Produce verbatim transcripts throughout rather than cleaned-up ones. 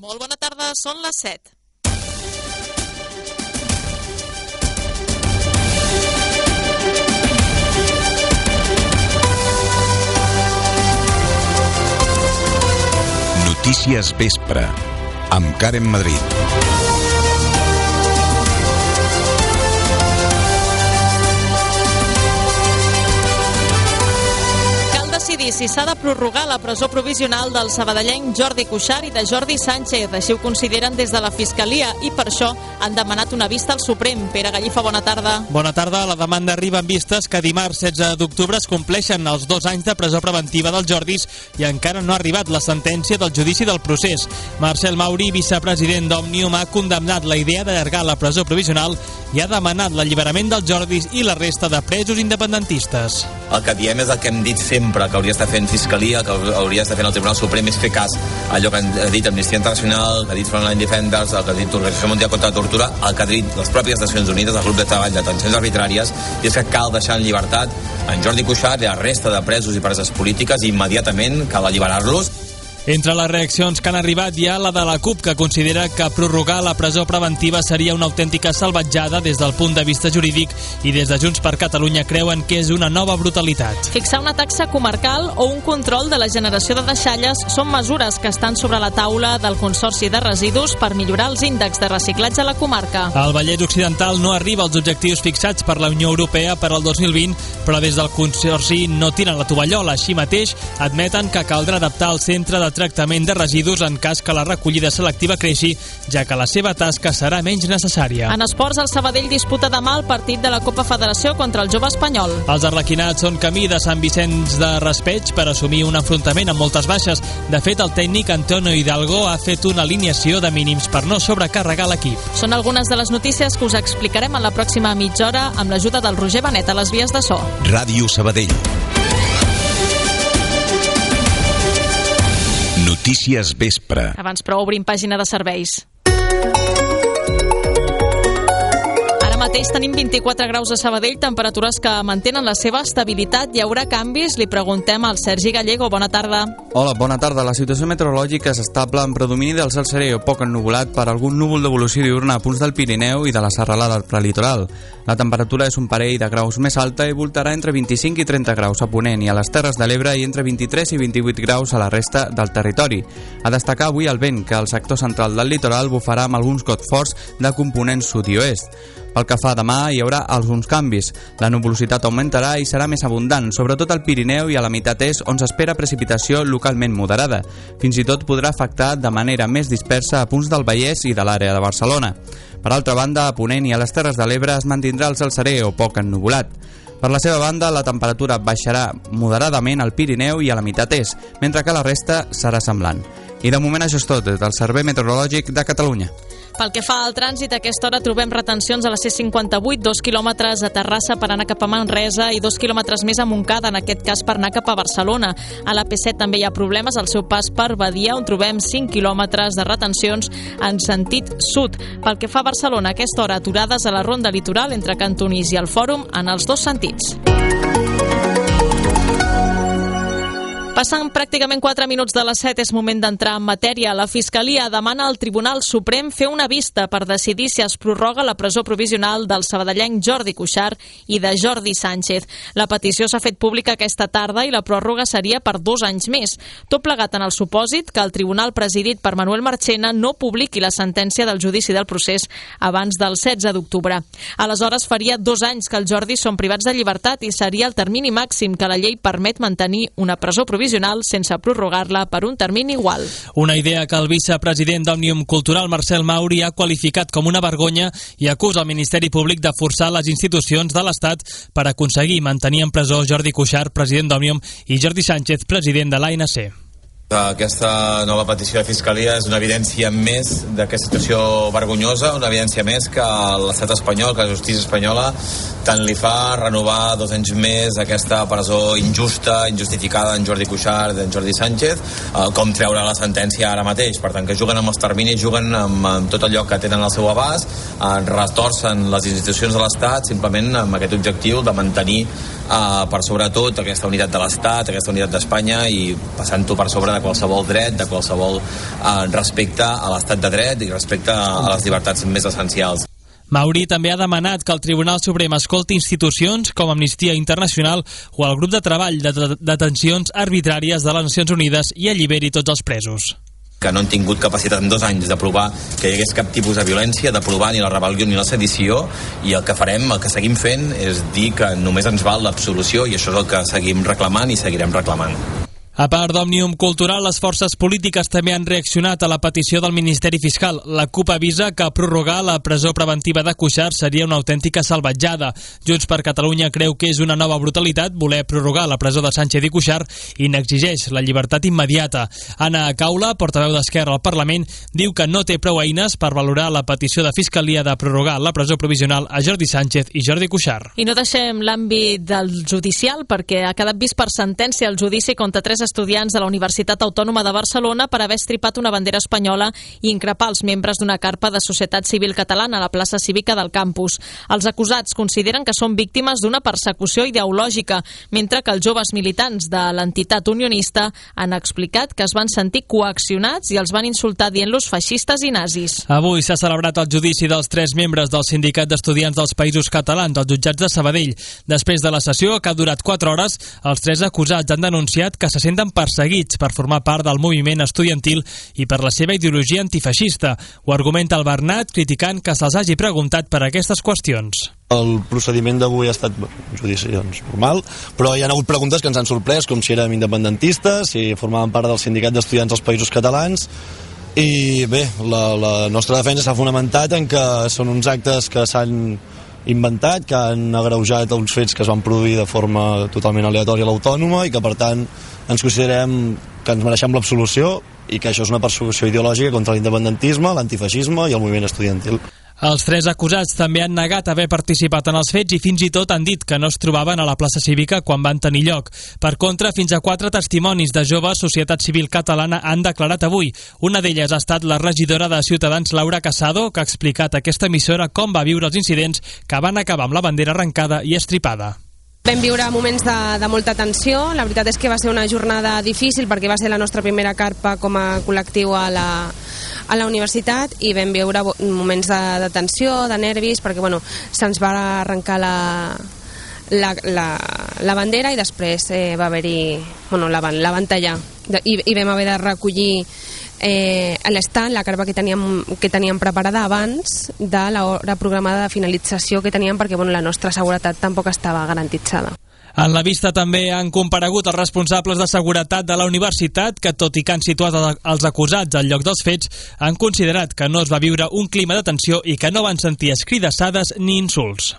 Molt bona tarda, són les set. Notícies Vespre, amb Karen Madrid. Si s'ha de prorrogar la presó provisional del sabadellenc Jordi Cuixart i de Jordi Sánchez. Així ho consideren des de la Fiscalia i per això han demanat una vista al Suprem. Pere Gallifa, bona tarda. Bona tarda. La demanda arriba en vistes que dimarts setze d'octubre es compleixen els dos anys de presó preventiva dels Jordis i encara no ha arribat la sentència del judici del procés. Marcel Mauri, vicepresident d'Òmnium, ha condemnat la idea d'allargar la presó provisional i ha demanat l'alliberament dels Jordis i la resta de presos independentistes. El que diem és el que hem dit sempre, que hauria d'estar fent Fiscalia, que hauria d'estar fent el Tribunal Suprem, és fer cas a allò que ha dit Amnistia Internacional, que ha dit Frontline Defenders, el que ha dit l'Organització Mundial contra la Tortura, el que ha dit les pròpies Nacions Unides, el grup de treball de detencions arbitràries, i és que cal deixar en llibertat en Jordi Cuixart i la resta de presos i preses polítiques i immediatament cal alliberar-los. Entre les reaccions que han arribat hi ha la de la CUP, que considera que prorrogar la presó preventiva seria una autèntica salvatjada des del punt de vista jurídic, i des de Junts per Catalunya creuen que és una nova brutalitat. Fixar una taxa comarcal o un control de la generació de deixalles són mesures que estan sobre la taula del Consorci de Residus per millorar els índexs de reciclatge a la comarca. El Vallès Occidental no arriba als objectius fixats per la Unió Europea per al dos mil vint, però des del Consorci no tiren la tovallola. Així mateix admeten que caldrà adaptar el centre de tractament de residus en cas que la recollida selectiva creixi, ja que la seva tasca serà menys necessària. En esports, el Sabadell disputa demà el partit de la Copa Federació contra el Jove Espanyol. Els arlequinats són camí de Sant Vicenç de Raspeig per assumir un enfrontament amb moltes baixes. De fet, el tècnic Antonio Hidalgo ha fet una alineació de mínims per no sobrecarregar l'equip. Són algunes de les notícies que us explicarem en la pròxima mitja hora amb l'ajuda del Roger Benet a les vies de so. Ràdio Sabadell. Notícies Vespre. Abans, però, obrim pàgina de serveis. Mateix tenim vint-i-quatre graus a Sabadell, temperatures que mantenen la seva estabilitat. Hi haurà canvis? Li preguntem al Sergi Gallego. Bona tarda. Hola, bona tarda. La situació meteorològica és estable amb predomini del cel serè o poc ennuvolat per algun núvol d'evolució diurna a punts del Pirineu i de la serralada del prelitoral. La temperatura és un parell de graus més alta i voltarà entre vint-i-cinc i trenta graus a Ponent i a les Terres de l'Ebre i entre vint-i-tres i vint-i-vuit graus a la resta del territori. A destacar avui el vent, que al sector central del litoral bufarà amb alguns gots forts de component sud i oest. Pel que fa a demà, hi haurà alguns canvis. La nuvolositat augmentarà i serà més abundant, sobretot al Pirineu i a la meitat est, on s'espera precipitació localment moderada. Fins i tot podrà afectar de manera més dispersa a punts del Vallès i de l'àrea de Barcelona. Per altra banda, a Ponent i a les Terres de l'Ebre es mantindrà el cel serè o poc ennuvolat. Per la seva banda, la temperatura baixarà moderadament al Pirineu i a la meitat est, mentre que la resta serà semblant. I de moment això és tot des del Servei Meteorològic de Catalunya. Pel que fa al trànsit, a aquesta hora trobem retencions a la C cinquanta-vuit, dos quilòmetres a Terrassa per anar cap a Manresa i dos quilòmetres més a Montcada, en aquest cas per anar cap a Barcelona. A la P set també hi ha problemes al seu pas per Badia, on trobem cinc quilòmetres de retencions en sentit sud. Pel que fa a Barcelona, a aquesta hora aturades a la ronda litoral entre Cantonís i el Fòrum en els dos sentits. Passen pràcticament quatre minuts de les set, és moment d'entrar en matèria. La Fiscalia demana al Tribunal Suprem fer una vista per decidir si es prorroga la presó provisional del sabadellenc Jordi Cuixart i de Jordi Sánchez. La petició s'ha fet pública aquesta tarda i la pròrroga seria per dos anys més. Tot plegat en el supòsit que el tribunal presidit per Manuel Marchena no publiqui la sentència del judici del procés abans del setze d'octubre. Aleshores faria dos anys que els Jordis són privats de llibertat i seria el termini màxim que la llei permet mantenir una presó provisional sense prorrogar-la per un termini igual. Una idea que el vicepresident d'Òmnium Cultural, Marcel Mauri, ha qualificat com una vergonya i acusa el Ministeri Públic de forçar les institucions de l'Estat per aconseguir mantenir en presó Jordi Cuixart, president d'Òmnium, i Jordi Sánchez, president de l'A N C. Aquesta nova petició de Fiscalia és una evidència més d'aquesta situació vergonyosa, una evidència més que l'estat espanyol, que la justícia espanyola tant li fa renovar dos anys més aquesta presó injusta, injustificada en Jordi Cuixart, en Jordi Sánchez, com treure la sentència ara mateix. Per tant, que juguen amb els terminis, juguen amb, amb tot allò que tenen al seu abast, retorcen les institucions de l'Estat simplement amb aquest objectiu de mantenir uh, per sobre tot aquesta unitat de l'Estat, aquesta unitat d'Espanya, i passant-ho per sobre de de qualsevol dret, de qualsevol eh, respecte a l'estat de dret i respecte a les llibertats més essencials. Mauri també ha demanat que el Tribunal Suprem escolti institucions com Amnistia Internacional o el grup de treball de detencions arbitràries de les Nacions Unides i alliberi tots els presos. Que no han tingut capacitat en dos anys de provar que hi hagués cap tipus de violència, de provar ni la rebel·lió ni la sedició, i el que farem, el que seguim fent és dir que només ens val l'absolució, i això és el que seguim reclamant i seguirem reclamant. A part d'Òmnium Cultural, les forces polítiques també han reaccionat a la petició del Ministeri Fiscal. La CUP avisa que prorrogar la presó preventiva de Cuixart seria una autèntica salvatjada. Junts per Catalunya creu que és una nova brutalitat voler prorrogar la presó de Sánchez i Cuixart i n'exigeix la llibertat immediata. Anna Caula, portaveu d'Esquerra al Parlament, diu que no té prou eines per valorar la petició de Fiscalia de prorrogar la presó provisional a Jordi Sánchez i Jordi Cuixart. I no deixem l'àmbit del judicial perquè ha quedat vist per sentència el judici contra tres estudiants de la Universitat Autònoma de Barcelona per haver estripat una bandera espanyola i increpar els membres d'una carpa de Societat Civil Catalana a la plaça cívica del campus. Els acusats consideren que són víctimes d'una persecució ideològica, mentre que els joves militants de l'entitat unionista han explicat que es van sentir coaccionats i els van insultar dient-los feixistes i nazis. Avui s'ha celebrat el judici dels tres membres del Sindicat d'Estudiants dels Països Catalans, als jutjats de Sabadell. Després de la sessió, que ha durat quatre hores, els tres acusats han denunciat que se senten perseguits per formar part del moviment estudiantil i per la seva ideologia antifeixista. Ho argumenta el Bernat, criticant que se'ls hagi preguntat per aquestes qüestions. El procediment d'avui ha estat un judici doncs, normal, però hi ha hagut preguntes que ens han sorprès, com si érem independentistes, si formaven part del Sindicat d'Estudiants dels Països Catalans, i bé, la, la nostra defensa s'ha fonamentat en que són uns actes que s'han inventat, que han agreujat uns fets que es van produir de forma totalment aleatòria a l'Autònoma i que per tant ens considerem que ens mereixem l'absolució i que això és una persecució ideològica contra l'independentisme, l'antifeixisme i el moviment estudiantil. Els tres acusats també han negat haver participat en els fets i fins i tot han dit que no es trobaven a la plaça cívica quan van tenir lloc. Per contra, fins a quatre testimonis de joves Societat Civil Catalana han declarat avui. Una d'elles ha estat la regidora de Ciutadans, Laura Casado, que ha explicat a aquesta emissora com va viure els incidents que van acabar amb la bandera arrencada i estripada. Vam viure moments de, de molta tensió. La veritat és que va ser una jornada difícil perquè va ser la nostra primera carpa com a col·lectiu a la, a la universitat i vam viure moments de, de tensió, de nervis, perquè bueno, se'ns va arrencar la, la, la, la bandera i després eh, va haver-hi, bueno, la van, la van tallar i, i vam haver de recollir Eh, a l'estand, la carpa que teníem, que teníem preparada abans de l'hora programada de finalització que teníem perquè bueno, la nostra seguretat tampoc estava garantitzada. En la vista també han comparegut els responsables de seguretat de la universitat que, tot i que han situat els acusats al lloc dels fets, han considerat que no es va viure un clima de tensió i que no van sentir escridassades ni insults.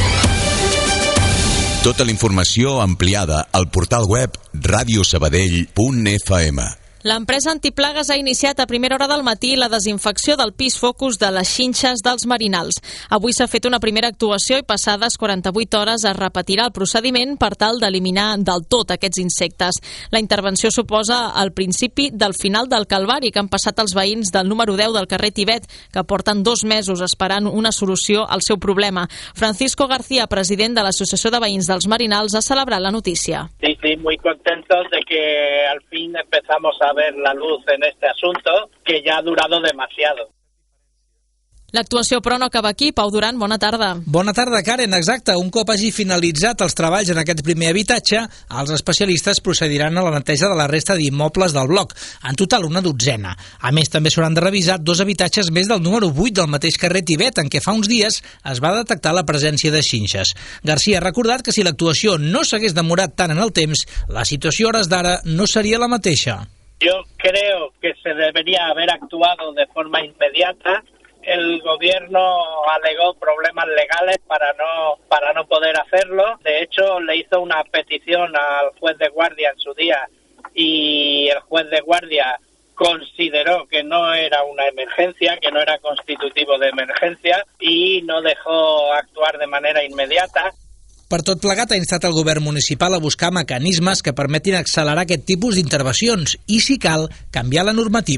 Tota la informació ampliada al portal web radio sabadell punt f m. L'empresa Antiplagues ha iniciat a primera hora del matí la desinfecció del pis focus de les xinxes dels marinals. Avui s'ha fet una primera actuació i passades quaranta-vuit hores es repetirà el procediment per tal d'eliminar del tot aquests insectes. La intervenció suposa el principi del final del calvari que han passat els veïns del número deu del carrer Tibet, que porten dos mesos esperant una solució al seu problema. Francisco García, president de l'Associació de Veïns dels Marinals, ha celebrat la notícia. Sí, sí, muy contentos de que al fin empezamos a ver la luz en este asunto que ya ha durado demasiado. L'actuació, però, no acaba aquí. Pau Duran, bona tarda. Bona tarda, Karen. Exacte. Un cop hagi finalitzat els treballs en aquest primer habitatge, els especialistes procediran a la neteja de la resta d'immobles del bloc, en total una dotzena. A més, també s'hauran de revisar dos habitatges més del número vuit del mateix carrer Tibet, en què fa uns dies es va detectar la presència de xinxes. García ha recordat que si l'actuació no s'hagués demorat tant en el temps, la situació a hores d'ara no seria la mateixa. Yo creo que se debería haber actuado de forma inmediata. El gobierno alegó problemas legales para no para no poder hacerlo. De hecho, le hizo una petición al juez de guardia en su día y el juez de guardia consideró que no era una emergencia, que no era constitutivo de emergencia y no dejó actuar de manera inmediata. Per tot plegat, ha instat el govern municipal a buscar mecanismes que permetin accelerar aquest tipus d'intervencions i, si cal, canviar la normativa.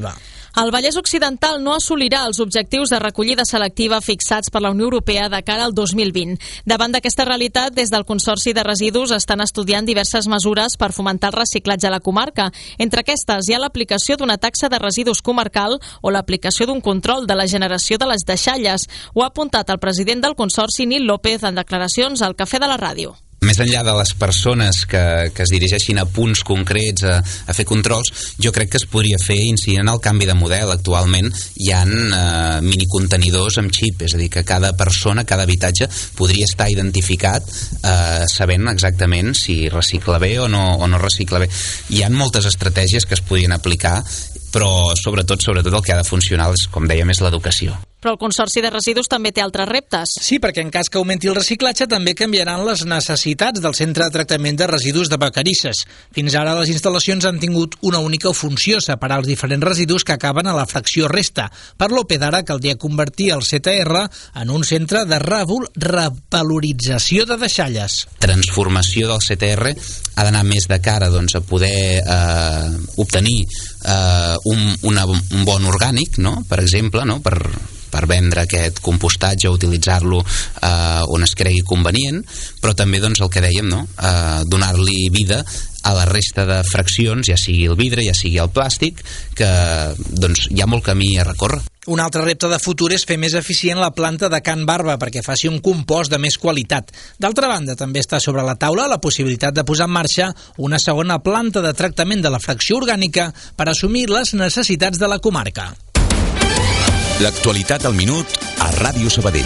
El Vallès Occidental no assolirà els objectius de recollida selectiva fixats per la Unió Europea de cara al dos mil vint. Davant d'aquesta realitat, des del Consorci de Residus estan estudiant diverses mesures per fomentar el reciclatge a la comarca. Entre aquestes hi ha l'aplicació d'una taxa de residus comarcal o l'aplicació d'un control de la generació de les deixalles. Ho ha apuntat el president del Consorci, Nil López, en declaracions al Cafè de la Ràdio. Més enllà de les persones que, que es dirigeixin a punts concrets a, a fer controls, jo crec que es podria fer incidint el canvi de model. Actualment hi ha eh, minicontenidors amb xip, és a dir, que cada persona, cada habitatge podria estar identificat eh, sabent exactament si recicla bé o no, o no recicla bé. Hi ha moltes estratègies que es podrien aplicar, però sobretot, sobretot el que ha de funcionar, és, com dèiem, és l'educació. Però el Consorci de Residus també té altres reptes. Sí, perquè en cas que augmenti el reciclatge també canviaran les necessitats del centre de tractament de residus de Vacarisses. Fins ara les instal·lacions han tingut una única funció, separar els diferents residus que acaben a la fracció resta. Per López ara caldria convertir el C T R en un centre de revalorització de deixalles. Transformació del C T R ha d'anar més de cara doncs, a poder eh, obtenir eh, un, una, un bon orgànic, no? Per exemple, no? per per vendre aquest compostatge o utilitzar-lo eh, on es cregui convenient, però també doncs, el que dèiem, no? eh, donar-li vida a la resta de fraccions, ja sigui el vidre, ja sigui el plàstic, que doncs, hi ha molt camí a recórrer. Un altre repte de futur és fer més eficient la planta de Can Barba perquè faci un compost de més qualitat. D'altra banda, també està sobre la taula la possibilitat de posar en marxa una segona planta de tractament de la fracció orgànica per assumir les necessitats de la comarca. L'actualitat al minut a Ràdio Sabadell.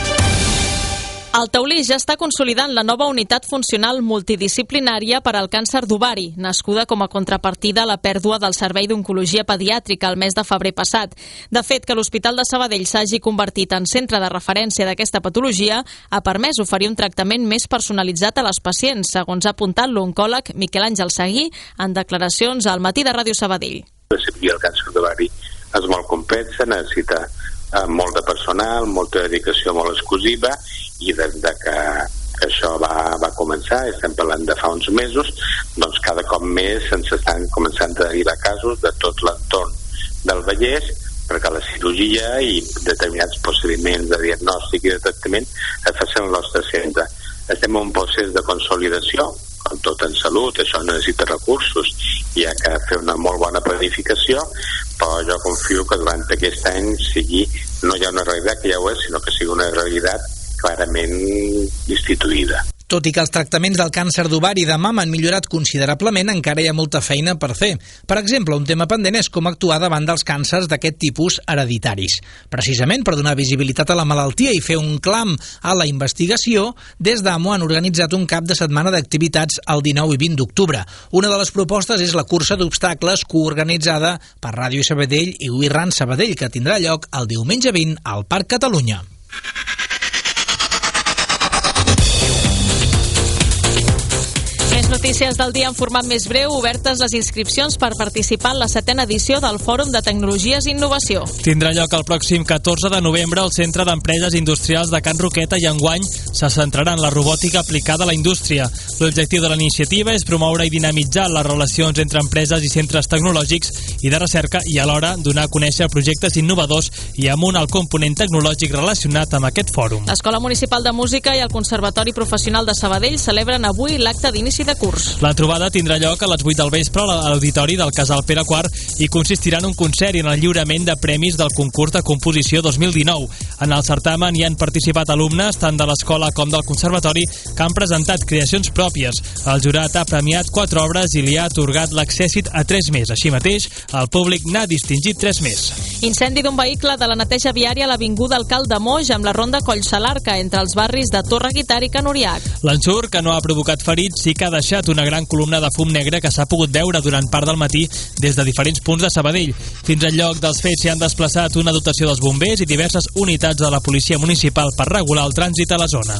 El Taulí ja està consolidant la nova unitat funcional multidisciplinària per al càncer d'ovari, nascuda com a contrapartida a la pèrdua del servei d'oncologia pediàtrica el mes de febrer passat. De fet, que l'Hospital de Sabadell s'hagi convertit en centre de referència d'aquesta patologia ha permès oferir un tractament més personalitzat a les pacients, segons ha apuntat l'oncòleg Miquel Àngel Seguí en declaracions al Matí de Ràdio Sabadell. El càncer d'ovari és molt complex, necessita molt de personal, molta dedicació molt exclusiva, i des de que això va, va començar, estem parlant de fa uns mesos, doncs cada cop més ens estan començant a derivar casos de tot l'entorn del Vallès, perquè la cirurgia i determinats procediments de diagnòstic i de tractament es facin al nostre centre. Estem en un procés de consolidació, com tot en salut, això necessita recursos, hi ha que fer una molt bona planificació, però jo confio que durant aquest any sigui, no hi ha una realitat que ja ho és, sinó que sigui una realitat clarament instituïda. Tot i que els tractaments del càncer d'ovari i de mama han millorat considerablement, encara hi ha molta feina per fer. Per exemple, un tema pendent és com actuar davant dels càncers d'aquest tipus hereditaris. Precisament per donar visibilitat a la malaltia i fer un clam a la investigació, des d'Amo han organitzat un cap de setmana d'activitats el dinou i vint d'octubre. Una de les propostes és la cursa d'obstacles coorganitzada per Ràdio Sabadell i We Run Sabadell, que tindrà lloc el diumenge vint al Parc Catalunya. Més notícies del dia en format més breu, obertes les inscripcions per participar en la setena edició del Fòrum de Tecnologies i Innovació. Tindrà lloc el pròxim catorze de novembre al Centre d'Empreses Industrials de Can Roqueta i enguany se centrarà en la robòtica aplicada a la indústria. L'objectiu de la iniciativa és promoure i dinamitzar les relacions entre empreses i centres tecnològics i de recerca i alhora donar a conèixer projectes innovadors i amb un alt component tecnològic relacionat amb aquest fòrum. L'Escola Municipal de Música i el Conservatori Professional de Sabadell celebren avui l'acte d'inici de curs. La trobada tindrà lloc a les vuit del vespre a l'auditori del Casal Pere quart i consistirà en un concert i en el lliurament de premis del concurs de composició dos mil dinou. En el certamen hi han participat alumnes tant de l'escola com del conservatori que han presentat creacions pròpies. El jurat ha premiat quatre obres i li ha atorgat l'accèssit a tres més. Així mateix, el públic n'ha distingit tres més. Incendi d'un vehicle de la neteja viària a l'avinguda Alcalde de Moix amb la ronda Collsalarca entre els barris de Torre Guitar i Can Uriac. L'ensurt, que no ha provocat ferits, sí que ha deixat una gran columna de fum negre que s'ha pogut veure durant part del matí des de diferents punts de Sabadell. Fins al lloc dels fets s'hi han desplaçat una dotació dels bombers i diverses unitats de la policia municipal per regular el trànsit a la zona.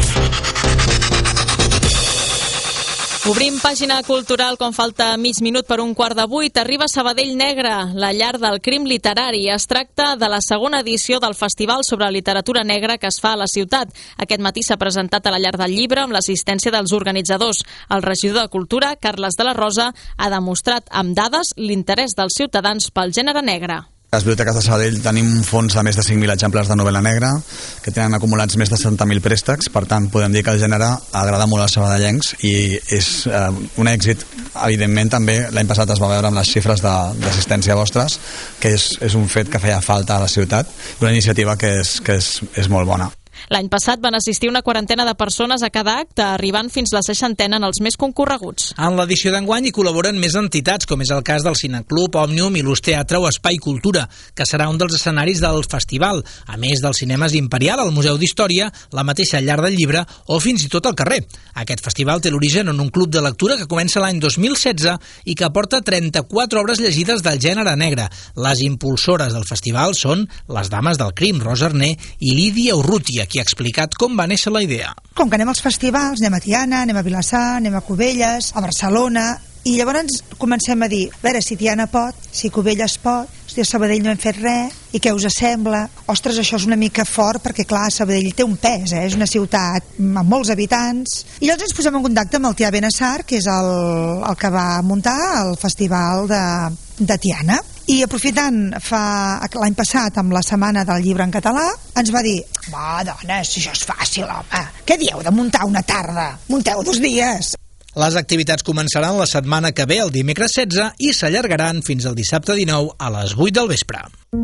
Obrim pàgina cultural quan falta mig minut per un quart de vuit. Arriba Sabadell Negre, la llar del crim literari. Es tracta de la segona edició del Festival sobre Literatura Negra que es fa a la ciutat. Aquest matí s'ha presentat a la llar del llibre amb l'assistència dels organitzadors. El regidor de Cultura, Carles de la Rosa, ha demostrat amb dades l'interès dels ciutadans pel gènere negre. A les biblioteques de Sabadell tenim un fons de més de cinc mil exemplars de novel·la negra que tenen acumulats més de setanta mil préstecs, per tant podem dir que el gènere agrada molt als sabadellencs i és eh, un èxit. Evidentment també l'any passat es va veure amb les xifres d'assistència vostres, que és, és un fet que feia falta a la ciutat, una iniciativa que és, que és, és molt bona. L'any passat van assistir una quarantena de persones a cada acte, arribant fins la seixantena en els més concorreguts. En l'edició d'enguany hi col·laboren més entitats, com és el cas del Cineclub, Òmnium, Ilus Teatre o Espai Cultura, que serà un dels escenaris del festival, a més dels cinemes Imperial, el Museu d'Història, la mateixa Llar del Llibre o fins i tot el carrer. Aquest festival té l'origen en un club de lectura que comença l'any dos mil setze i que porta trenta-quatre obres llegides del gènere negre. Les impulsores del festival són les Dames del Crim, Rosa Arné i Lídia Urrutia, qui ha explicat com va néixer la idea. Com que anem als festivals, anem a Tiana, anem a Vilassar, anem a Cubelles, a Barcelona, i llavors comencem a dir, a veure, si Tiana pot, si Cubelles pot, si a Sabadell no hem fet res, i què us sembla? Ostres, això és una mica fort, perquè clar, Sabadell té un pes, eh? És una ciutat amb molts habitants, i llavors ens posem en contacte amb el Tià Benassar, que és el, el que va muntar el festival de, de Tiana. I aprofitant fa l'any passat amb la setmana del llibre en català, ens va dir, va, dones, això és fàcil, home, què dieu de muntar una tarda? Munteu dos dies. Les activitats començaran la setmana que ve, el dimecres setze, i s'allargaran fins al dissabte dinou a les vuit del vespre.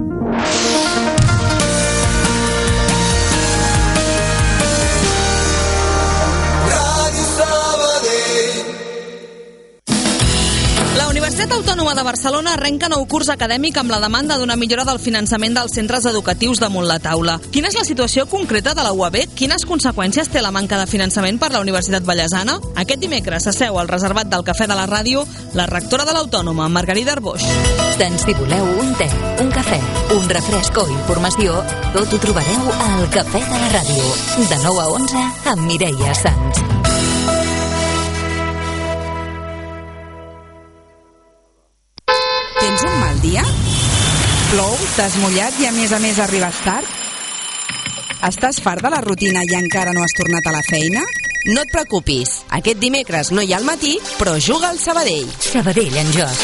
La Universitat Autònoma de Barcelona arrenca nou curs acadèmic amb la demanda d'una millora del finançament dels centres educatius damunt la taula. Quina és la situació concreta de la U A B? Quines conseqüències té la manca de finançament per la Universitat Vallesana? Aquest dimecres s'asseu al reservat del Cafè de la Ràdio la rectora de l'Autònoma, Margarida Arboix. Tant si voleu un te, un cafè, un refresc o informació, tot ho trobareu al Cafè de la Ràdio, de nou a onze amb Mireia Sans. Tens un mal dia? Plou, t'has mullat i a més a més arribes tard? Estàs fart de la rutina i encara no has tornat a la feina? No et preocupis, aquest dimecres no hi ha al matí, però juga al Sabadell. Sabadell en joc.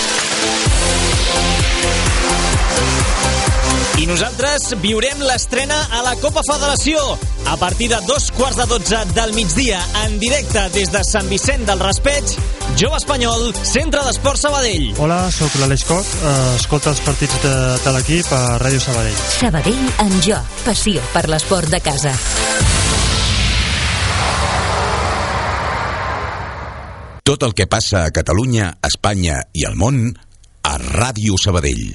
I nosaltres viurem l'estrena a la Copa Federació a partir de dos quarts de dotze del migdia en directe des de Sant Vicent del Raspeig. Jove Espanyol, Centre d'Esport Sabadell. Hola, sóc l'Aleix Coc, eh, escolta els partits de, de l'equip a Ràdio Sabadell. Sabadell en joc, passió per l'esport de casa. Tot el que passa a Catalunya, Espanya i al món a Ràdio Sabadell.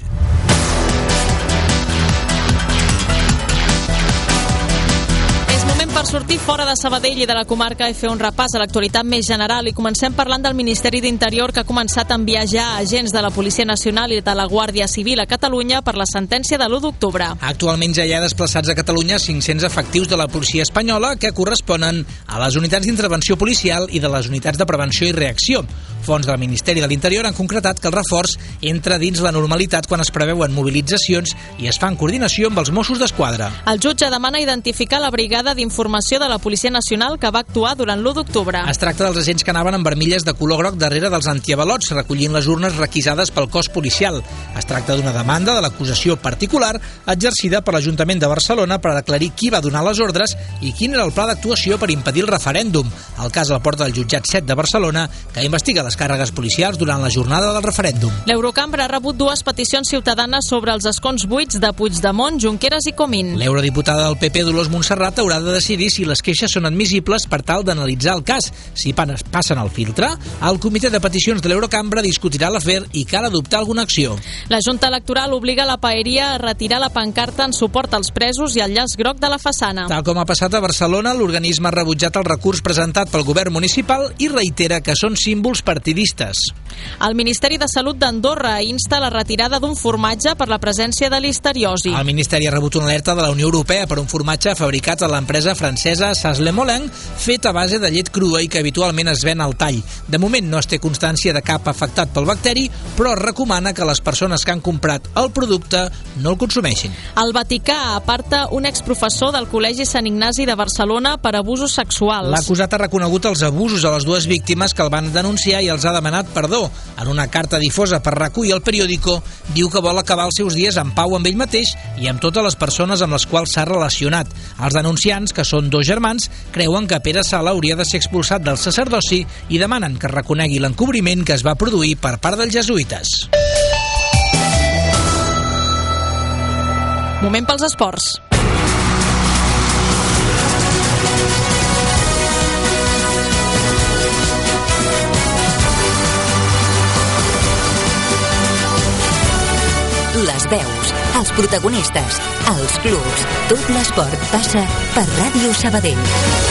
Per sortir fora de Sabadell i de la comarca i fer un repàs a l'actualitat més general, i comencem parlant del Ministeri d'Interior, que ha començat a enviar ja agents de la Policia Nacional i de la Guàrdia Civil a Catalunya per la sentència de l'u d'octubre. Actualment ja hi ha desplaçats a Catalunya cinc-cents efectius de la policia espanyola que corresponen a les unitats d'intervenció policial i de les unitats de prevenció i reacció. Fons del Ministeri de l'Interior han concretat que el reforç entra dins la normalitat quan es preveuen mobilitzacions i es fa en coordinació amb els Mossos d'Esquadra. El jutge demana identificar la brigada d'informació de la Policia Nacional que va actuar durant l'u d'octubre. Es tracta dels agents que anaven amb armilles de color groc darrere dels antiavalots, recollint les urnes requisades pel cos policial. Es tracta d'una demanda de l'acusació particular exercida per l'Ajuntament de Barcelona per aclarir qui va donar les ordres i quin era el pla d'actuació per impedir el referèndum. El cas el porta el jutjat set de Barcelona, que investiga les càrregues policials durant la jornada del referèndum. L'Eurocambra ha rebut dues peticions ciutadanes sobre els escons buits de Puigdemont, Junqueras i Comín. L'eurodiputada del P P, Dolors Montserrat, haurà de decidir si les queixes són admissibles per tal d'analitzar el cas. Si passen el filtre, el comitè de peticions de l'Eurocambra discutirà l'afer i cal adoptar alguna acció. La Junta Electoral obliga la paeria a retirar la pancarta en suport als presos i el llaç groc de la façana. Tal com ha passat a Barcelona, l'organisme ha rebutjat el recurs presentat pel govern municipal i reitera que són símbols partidistes. El Ministeri de Salut d'Andorra insta la retirada d'un formatge per la presència de listeriosi. El Ministeri ha rebut una alerta de la Unió Europea per un formatge fabricat a l'empresa francesa francesa Sas-le-Molin, fet a base de llet crua i que habitualment es ven al tall. De moment no es té constància de cap afectat pel bacteri, però es recomana que les persones que han comprat el producte no el consumeixin. El Vaticà aparta un exprofessor del Col·legi Sant Ignasi de Barcelona per abusos sexuals. L'acusat ha reconegut els abusos a les dues víctimes que el van denunciar i els ha demanat perdó. En una carta difosa per RAC u i El Periódico, diu que vol acabar els seus dies en pau amb ell mateix i amb totes les persones amb les quals s'ha relacionat. Els denunciants, que són dos germans, creuen que Pere Sala hauria de ser expulsat del sacerdoci i demanen que reconegui l'encobriment que es va produir per part dels jesuïtes. Moment pels esports. Les veus, els protagonistes, els clubs, tot l'esport passa per Ràdio Sabadell.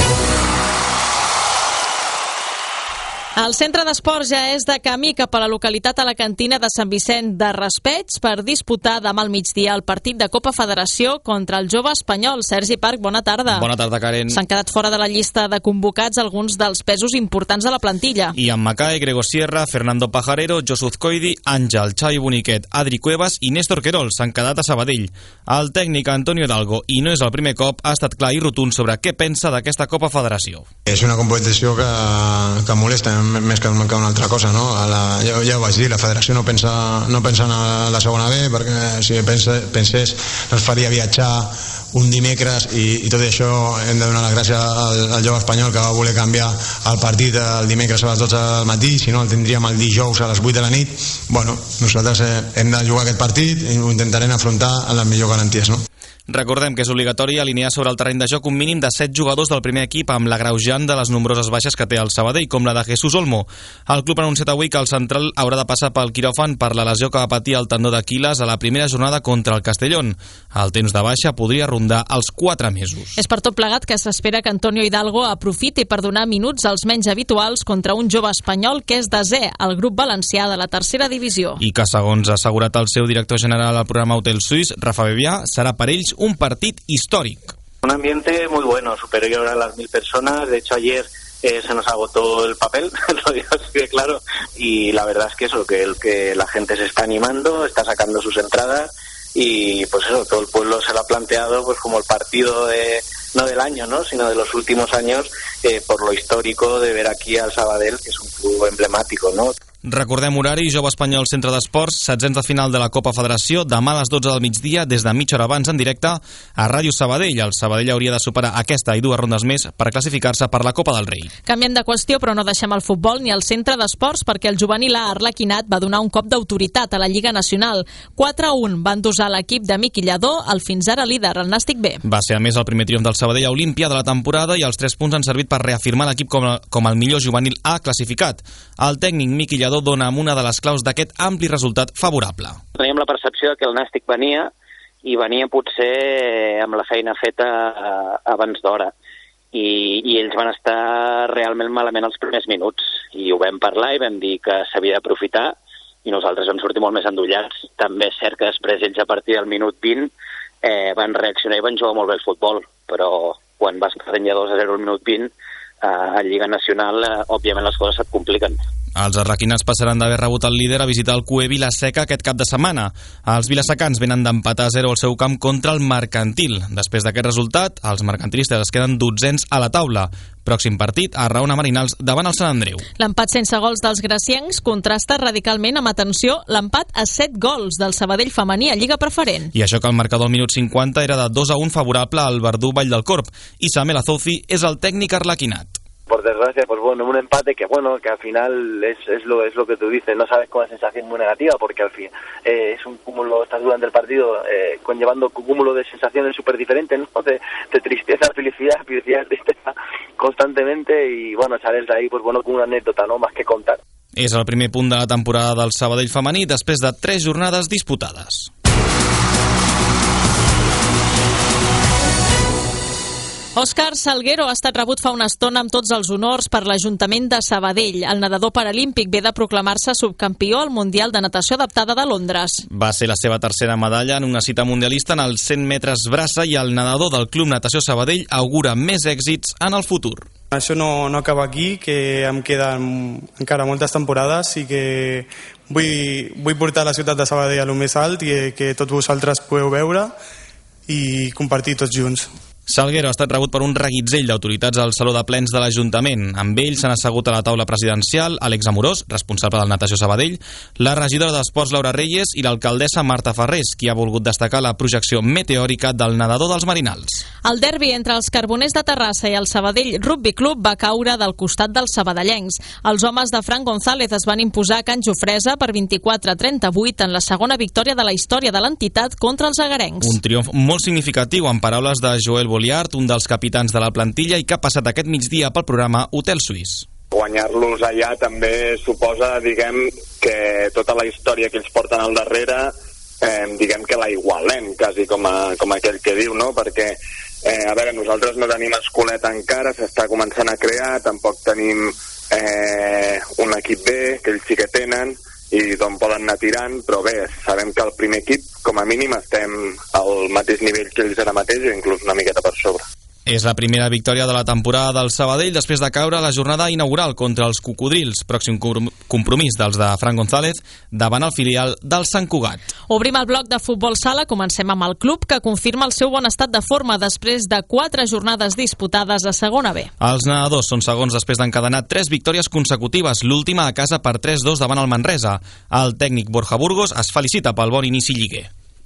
El centre d'esports ja és de camí cap a la localitat alacantina de Sant Vicent de Raspeig per disputar demà al migdia el partit de Copa Federació contra el jove espanyol. Sergi Parc, bona tarda. Bona tarda, Karen. S'han quedat fora de la llista de convocats alguns dels pesos importants de la plantilla. Ian Mackay, Grego Sierra, Fernando Pajarero, Josuz Coidi, Àngel, Xavi Boniquet, Adri Cuevas i Néstor Querol s'han quedat a Sabadell. El tècnic Antonio Hidalgo, i no és el primer cop, ha estat clar i rotund sobre què pensa d'aquesta Copa Federació. És una competició que, que molesta més que una altra cosa, no? La, ja, ja ho vaig dir, la federació no pensa, no pensa en la segona B, perquè si pensa, pensés ens faria viatjar un dimecres i, i tot això hem de donar la gràcia al, al jove espanyol que va voler canviar el partit el dimecres a les dotze del matí, si no el tindríem el dijous a les vuit de la nit. Bueno, nosaltres eh, hem de jugar aquest partit i ho intentarem afrontar amb les millors garanties, no? Recordem que és obligatori alinear sobre el terreny de joc un mínim de set jugadors del primer equip amb l'agreujant de les nombroses baixes que té el Sabadell, com la de Jesús Olmo. El club ha anunciat avui que el central haurà de passar pel quiròfan per la lesió que va patir el tendó d'Aquil·les a la primera jornada contra el Castellón. El temps de baixa podria rondar els quatre mesos. És per tot plegat que s'espera que Antonio Hidalgo aprofiti per donar minuts als menys habituals contra un jove espanyol que és desè al grup valencià de la tercera divisió. I que, segons ha assegurat el seu director general al programa Hotel Suisse, Rafa Bebià, serà per ells un partit histórico. Un ambiente muy bueno, superior a las mil personas. De hecho, ayer eh, se nos agotó el papel, lo digo así de claro, y la verdad es que eso, que, el, que la gente se está animando, está sacando sus entradas y pues eso, todo el pueblo se lo ha planteado pues como el partido de, no del año, ¿no?, sino de los últimos años, eh, por lo histórico de ver aquí al Sabadell, que es un club emblemático, ¿no? Recordem horari, Jove Espanyol Centre d'Esports, setzents de final de la Copa Federació, demà a les dotze del migdia, des de mitja hora abans en directe a Ràdio Sabadell. El Sabadell hauria de superar aquesta i dues rondes més per classificar-se per la Copa del Rei. Canviem de qüestió, però no deixem el futbol ni el centre d'esports, perquè el juvenil A Arlequinat va donar un cop d'autoritat a la Lliga Nacional. quatre a un van dosar l'equip de Miqui Lladó, el fins ara líder, el Nàstic B. Va ser a més el primer triomf del Sabadell a Olímpia de la temporada i els tres punts han servit per reafirmar l'equip com, a, com el millor juvenil A classificat. El tècnic Miqui Lladó dona amb una de les claus d'aquest ampli resultat favorable. Teníem la percepció que el Nàstic venia i venia potser amb la feina feta abans d'hora i, i ells van estar realment malament els primers minuts i ho vam parlar i vam dir que s'havia d'aprofitar i nosaltres vam sortir molt més endollats. També és cert que després ells a partir del minut vint eh, van reaccionar i van jugar molt bé el futbol, però quan vas perdent ja dos a zero al minut vint eh, a Lliga Nacional eh, òbviament les coses et compliquen. Els arlequinats passaran d'haver rebut el líder a visitar el Cué Vila-seca aquest cap de setmana. Els vilasecans venen d'empatar a zero al seu camp contra el Mercantil. Després d'aquest resultat, els mercantilistes es queden dotzens a la taula. Pròxim partit, a Raona Marinals davant el Sant Andreu. L'empat sense gols dels graciencs contrasta radicalment amb, atenció, l'empat a set gols del Sabadell femení a Lliga Preferent. I això que el marcador al minut cinquanta era de dos a un favorable al Verdú Vall del Corp. I Samuel Azouzi és el tècnic arlequinat. Por desgracia, pues bueno, un empate que bueno, que al final es, es lo es lo que tú dices, no sabes con una sensación muy negativa, porque al fin eh, es un cúmulo, estás durante el partido eh, conllevando un cúmulo de sensaciones súper diferentes, ¿no? De, de tristeza, felicidad, felicidad, tristeza constantemente y bueno, sales de ahí pues bueno con una anécdota, ¿no?, más que contar. És el primer punt de la temporada del Sabadell femení després de tres jornades disputades. Òscar Salguero ha estat rebut fa una estona amb tots els honors per l'Ajuntament de Sabadell. El nedador paralímpic ve de proclamar-se subcampió al Mundial de Natació Adaptada de Londres. Va ser la seva tercera medalla en una cita mundialista en els cent metres braça i el nedador del Club Natació Sabadell augura més èxits en el futur. Això no, no acaba aquí, que em queden encara moltes temporades i que vull, vull portar la ciutat de Sabadell a lo més alt i que, que tots vosaltres podeu veure i compartir tots junts. Salguero ha estat rebut per un reguitzell d'autoritats al Saló de Plens de l'Ajuntament. Amb ell s'han assegut a la taula presidencial Àlex Amorós, responsable del Natació Sabadell, la regidora d'Esports Laura Reyes i l'alcaldessa Marta Ferrés, qui ha volgut destacar la projecció meteòrica del nedador dels Marinals. El derbi entre els Carboners de Terrassa i el Sabadell Rugby Club va caure del costat dels sabadellencs. Els homes de Fran González es van imposar a Can Jofresa per vint-i-quatre a trenta-vuit en la segona victòria de la història de l'entitat contra els agarencs. Un triomf molt significatiu, en paraules de Joel Boliart, un dels capitans de la plantilla i que ha passat aquest migdia pel programa Hotel Suís. Guanyar-los allà també suposa, diguem, que tota la història que ells porten al darrere, eh, diguem que la igualem, quasi com, a, com aquell que diu, no? Perquè, eh, a veure, nosaltres no tenim escoleta encara, s'està començant a crear, tampoc tenim eh, un equip B, que ells sí que tenen, i d'on poden anar tirant, però bé, sabem que el primer equip, com a mínim, estem al mateix nivell que ells ara mateix, o inclús una miqueta per sobre. És la primera victòria de la temporada del Sabadell després de caure a la jornada inaugural contra els Cocodrils, pròxim compromís dels de Fran González davant el filial del Sant Cugat. Obrim el bloc de futbol sala, comencem amb el club que confirma el seu bon estat de forma després de quatre jornades disputades a segona B. Els nedadors són segons després d'encadenar tres victòries consecutives, l'última a casa per tres dos davant el Manresa. El tècnic Borja Burgos es felicita pel bon inici lliguer.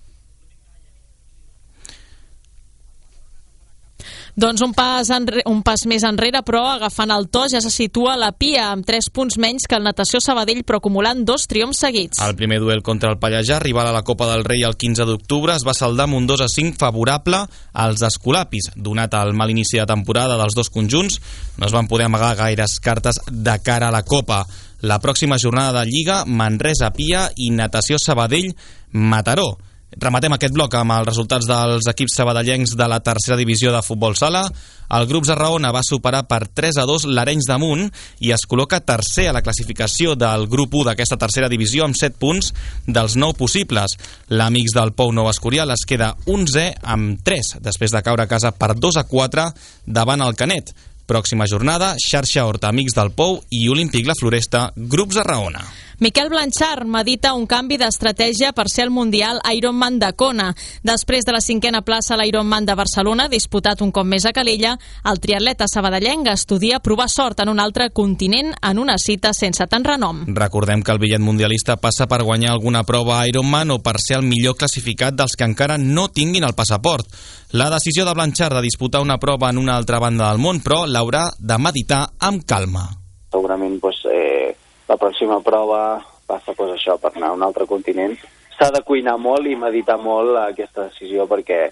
Doncs un pas, enre... un pas més enrere, però agafant el to ja se situa la Pia amb tres punts menys que el Natació Sabadell, però acumulant dos triomfs seguits. El primer duel contra el Pallejà, rival a la Copa del Rei el quinze d'octubre, es va saldar amb un dos a cinc favorable als escolapis. Donat el mal inici de temporada dels dos conjunts, no es van poder amagar gaires cartes de cara a la Copa. La pròxima jornada de Lliga, Manresa-Pia i Natació Sabadell-Mataró. Rematem aquest bloc amb els resultats dels equips sabadellencs de la tercera divisió de futbol sala. El grup Zarraona va superar per tres a dos l'Arenys de Munt i es col·loca tercer a la classificació del grup u d'aquesta tercera divisió amb set punts dels nou possibles. L'Amics del Pou Nou Escorial es queda onzè amb tres després de caure a casa per dos a quatre davant el Canet. Pròxima jornada, Xarxa Horta Amics del Pou i Olímpic La Floresta, grup Zarraona. Miquel Blanchard medita un canvi d'estratègia per ser el Mundial Ironman de Kona. Després de la cinquena plaça a l'Ironman de Barcelona, disputat un cop més a Calella, el triatleta sabadellenc estudia provar sort en un altre continent en una cita sense tant renom. Recordem que el bitllet mundialista passa per guanyar alguna prova Ironman o per ser el millor classificat dels que encara no tinguin el passaport. La decisió de Blanchard de disputar una prova en una altra banda del món, però l'haurà de meditar amb calma. Segurament doncs, eh, la pròxima prova passa doncs, això, per anar a un altre continent. S'ha de cuinar molt i meditar molt aquesta decisió perquè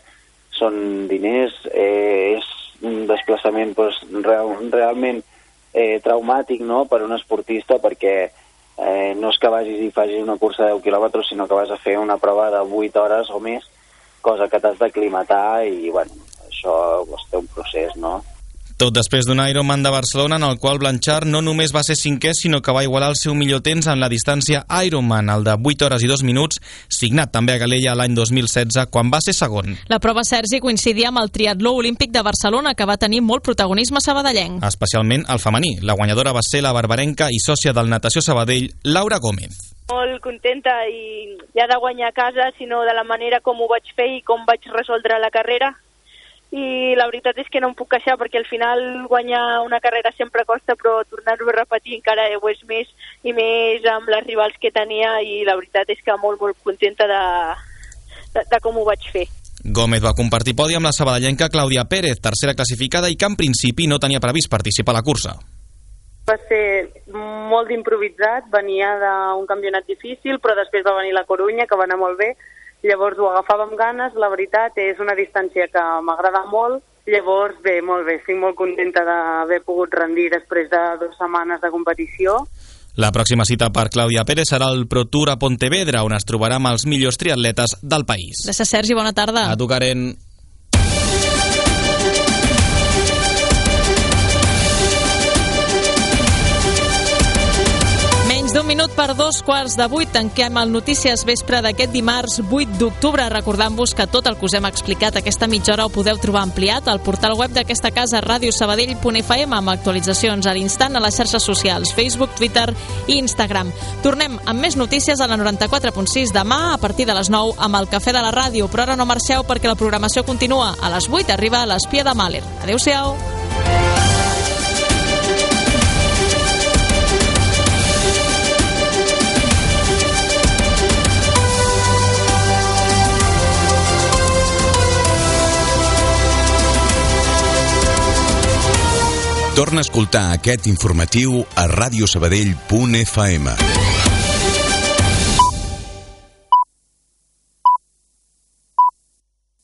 són diners, eh, és un desplaçament doncs, real, realment eh, traumàtic, no?, per un esportista, perquè eh, no és que vagis i facis una cursa de deu quilòmetres, sinó que vas a fer una prova de vuit hores o més, cosa que t'has d'aclimatar i, bueno, això doncs, té un procés, no? Tot després d'un Ironman de Barcelona en el qual Blanchard no només va ser cinquè, sinó que va igualar el seu millor temps en la distància Ironman, el de vuit hores i dos minuts, signat també a Calella l'any dos mil setze, quan va ser segon. La prova, Sergi, coincidia amb el triatló olímpic de Barcelona, que va tenir molt protagonisme sabadellenc. Especialment el femení. La guanyadora va ser la barbarenca i sòcia del Natació Sabadell, Laura Gómez. Molt contenta i ja de guanyar a casa, sinó de la manera com ho vaig fer i com vaig resoldre la carrera. I la veritat és que no em puc queixar perquè al final guanyar una carrera sempre costa, però tornar-ho a repetir encara ho és més i més amb les rivals que tenia i la veritat és que molt, molt contenta de, de, de com ho vaig fer. Gómez va compartir podi amb la sabadellenca Clàudia Pérez, tercera classificada i que en principi no tenia previst participar a la cursa. Va ser molt d'improvisat, venia d'un campionat difícil, però després va venir la Corunya, que va anar molt bé. Llavors ho agafava amb ganes, la veritat, és una distància que m'agrada molt, llavors bé, molt bé, estic molt contenta d'haver pogut rendir després de dues setmanes de competició. La pròxima cita per Clàudia Pérez serà el Pro Tour a Pontevedra, on es trobarà amb els millors triatletes del país. Gràcies, Sergi, bona tarda. A tu, Karen. minut per dos quarts de vuit. Tanquem el Notícies Vespre d'aquest dimarts vuit d'octubre, recordant-vos que tot el que us hem explicat aquesta mitja hora ho podeu trobar ampliat al portal web d'aquesta casa, radio sabadell punt f m, amb actualitzacions a l'instant a les xarxes socials, Facebook, Twitter i Instagram. Tornem amb més notícies a la noranta-quatre punt sis demà a partir de les nou amb el Cafè de la Ràdio, però ara no marxeu perquè la programació continua. A les vuit arriba l'Espia de Mahler. Adéu-siau. Torna a escoltar aquest informatiu a radio sabadell punt f m.